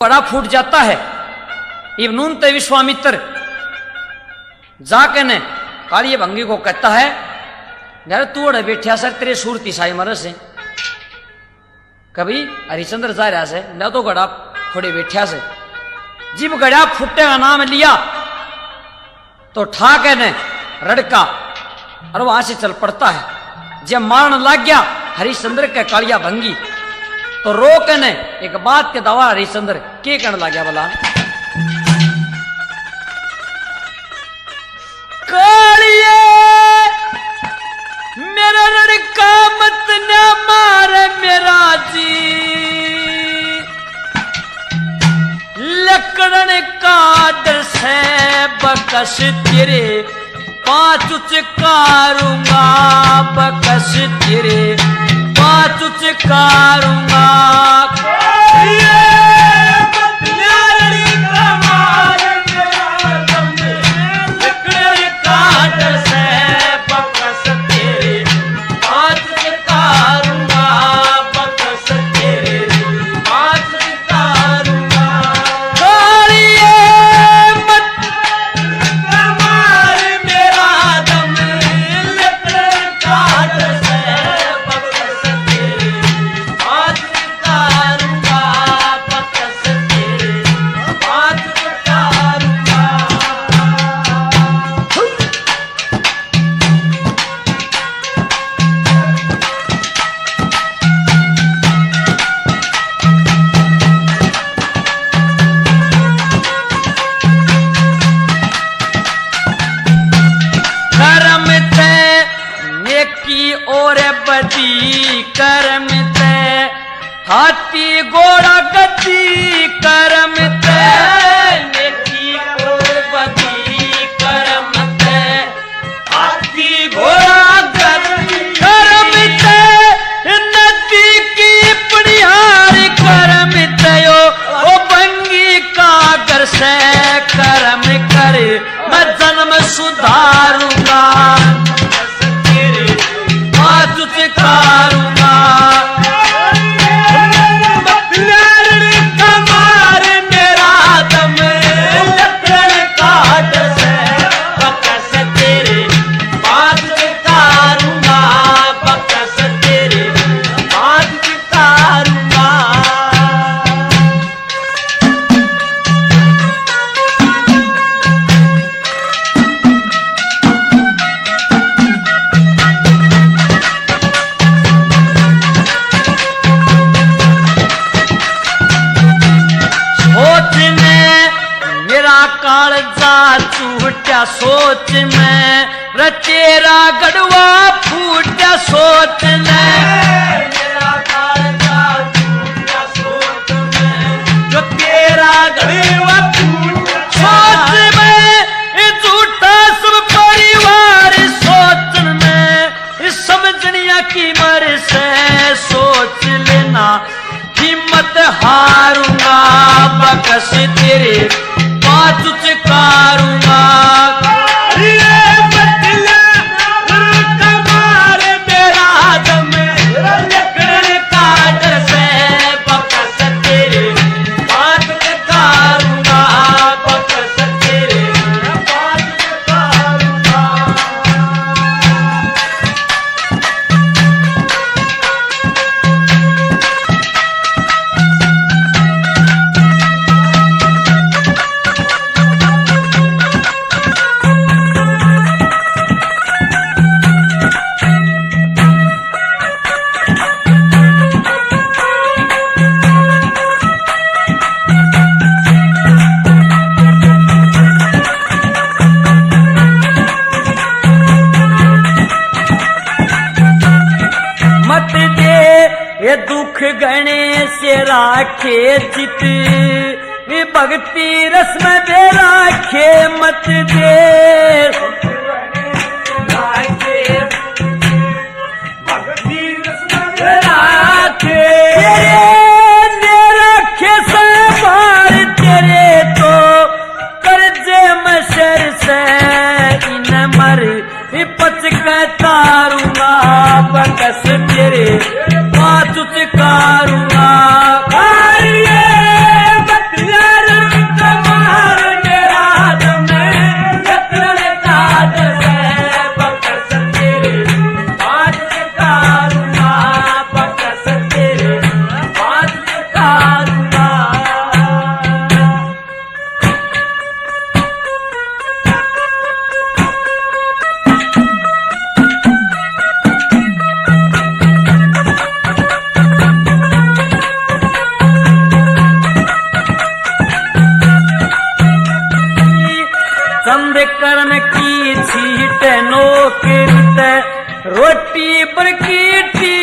बड़ा फूट जाता है। इब्नुन ते विश्वामित्र जाके ने कालिए भंगी को कहता है यार तू अड़े बैठा सर तेरे सूरती साई मर से कभी हरिश्चंद्र जा रहा से न तो गड़ा थोड़े बैठा से जिब गड़ा फुटे का नाम लिया तो ठाके ने रड़का और वहां से चल पड़ता है। जब मारने लग गया हरिश्चंद्र के कालिया भंगी तो रोक ने एक बात के दवा हरिश्चंद्र के करने लग गया बोला कालिए मेरा लड़का मत न मारे मेरा जी लकड़न का डर से बकस तेरे पांच चकारूंगा बकस तेरे पांच चकारूंगा कर्म ते हाथी घोड़ा गति कर्म ते नेकी और बदी कर्म ते हाथी घोड़ा गति कर्म ते नदी की पड़ियार कर्म ते ओ भंगी कागर से कर्म करे मैं जन्म सुधारूंगा सोच में रचेरा गड़वा फूटा सोच में मेरा कालजा फूटा सोच में जो तेरा गड़वा फूटा सोच में झूठा सब परिवार सोच में समझनिया की मर से सोच लेना हिम्मत हारूंगा बकस तेरे पांच चकारूंगा राखे चित भक्ति रस में दे राखे मत दे भक्ति रस में दे राखे तेरे राखे संभार तेरे तो कर्जे मशर से इन मर पच के तारूंगा बकस तेरे पांच चकारूंगा रोटी पर की